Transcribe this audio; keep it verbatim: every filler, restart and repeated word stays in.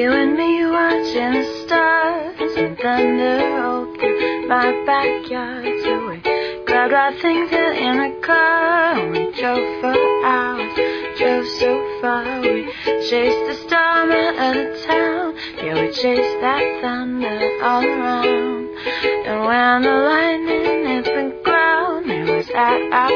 You and me watching the stars and thunder open my backyard. So we grabbed our things in a car and we drove for hours, drove so far. We chased the storm out of the town, yeah, we chased that thunder all around. And when the lightning hit the ground, it was at our